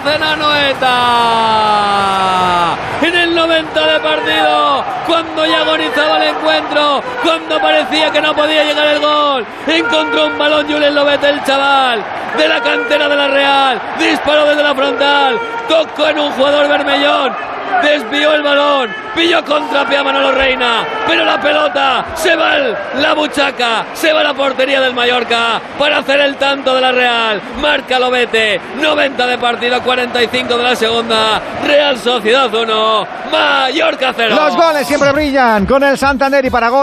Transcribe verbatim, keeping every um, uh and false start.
hacen Anoeta. En el noventa de partido, cuando ya agonizaba el encuentro, cuando parecía que no podía llegar el gol, encontró un balón Julen Lobete, el chaval de la cantera de la Real, disparó desde la frontal, tocó en un jugador bermellón, desvió el balón, pilló contrapié a Manolo Reina, pero la pelota se va el, la buchaca, se va a la portería del Mallorca para hacer el tanto de la Real. Marca Lobete, noventa de partido, cuarenta y cinco de la segunda. Real Sociedad uno, Mallorca cero. Los goles siempre brillan con el Santander y para gol